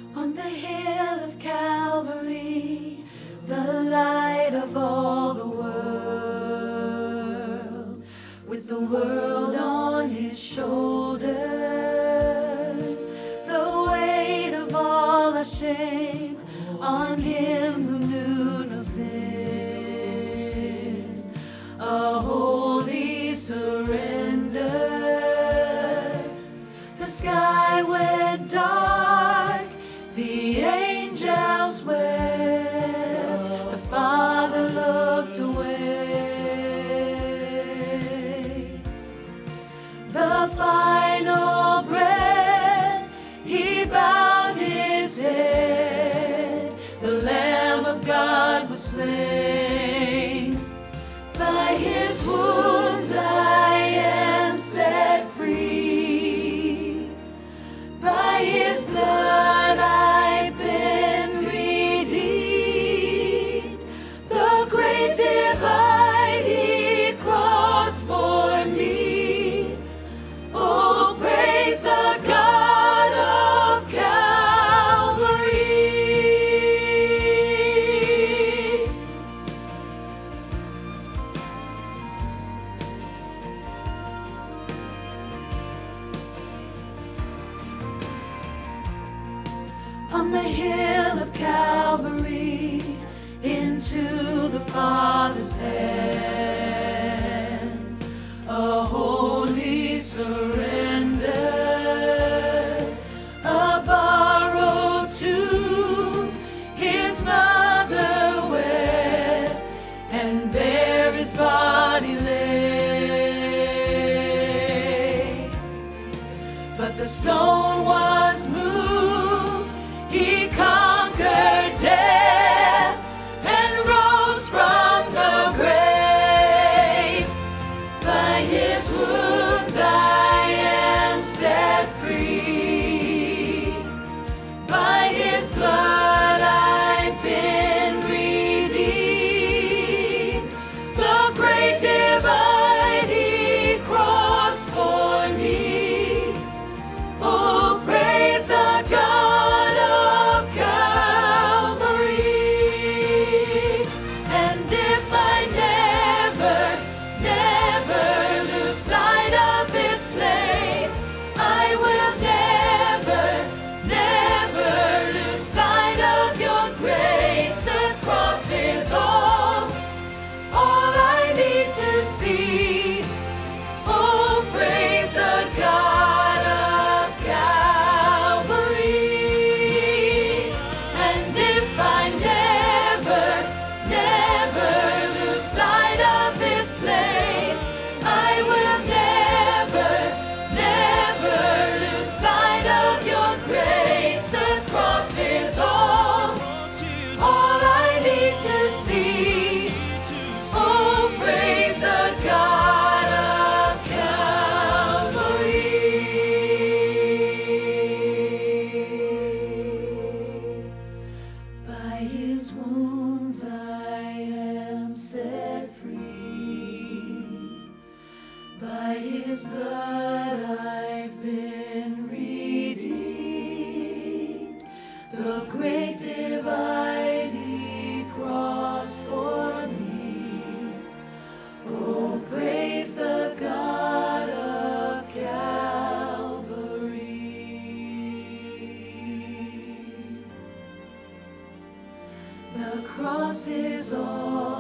On the hill of Calvary, the light of all the world, with the world on his shoulders, the weight of all our shame on him who knew no sin. A holy surrender. The sky went dark, the angels wept, the Father looked away. The final breath, he bowed his head, the Lamb of God was slain. By his wounds I am set free, by his blood I've been redeemed. The great divide he crossed for me. Oh, praise the God of Calvary. On the hill of Calvary, into the Father's hands, a holy surrender. A borrowed tomb his mother wept, and there his body lay. But the stone was moved, he conquered death and rose from the grave. By his wounds I am set free, by his blood I've been redeemed. The great divide he crossed for me. Oh, praise the God of Calvary. And if I never lose sight of this place, I will never lose sight of your grace. The cross is all I need to see. Oh, praise the God of Calvary. And if I never lose sight of this place, I will never lose sight of your grace. The cross is all I need to see. Oh, praise the God of Calvary. By his wounds I am set free, by his blood I've been redeemed. The great divide he crossed for me. Oh, praise the God of Calvary. The cross is all